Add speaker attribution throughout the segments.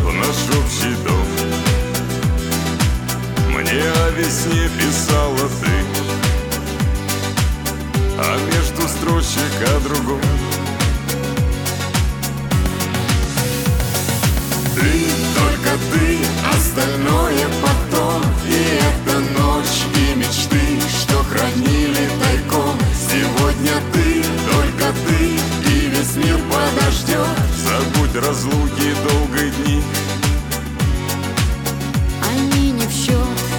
Speaker 1: в наш общий дом. Мне о весне писала ты, а между строчек о другом. Ты, только ты, остальное потом. И эта ночь, и мечты, что хранили тайком. Сегодня ты, только ты, и весь мир подождет. Забудь разлуки, долгие дни,
Speaker 2: они не в счет.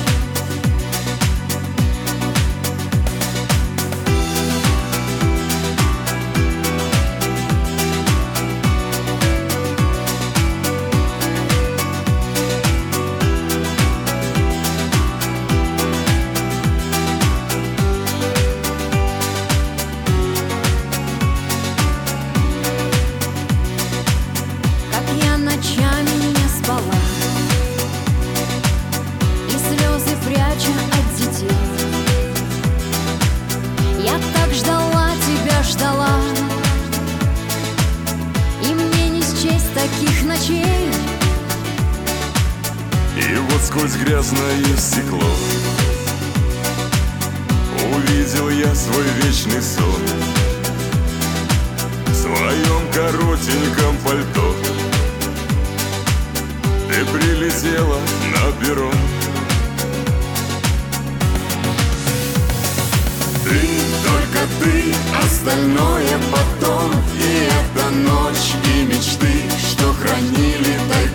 Speaker 2: Ночами не спала, и слезы пряча от детей. Я так ждала тебя, ждала, и мне не счесть таких ночей.
Speaker 1: И вот сквозь грязное стекло увидел я свой вечный сон в своем коротеньком пальто. Ты прилетела на перрон. Ты, только ты, остальное потом. И эта ночь, и мечты, что хранили тайком.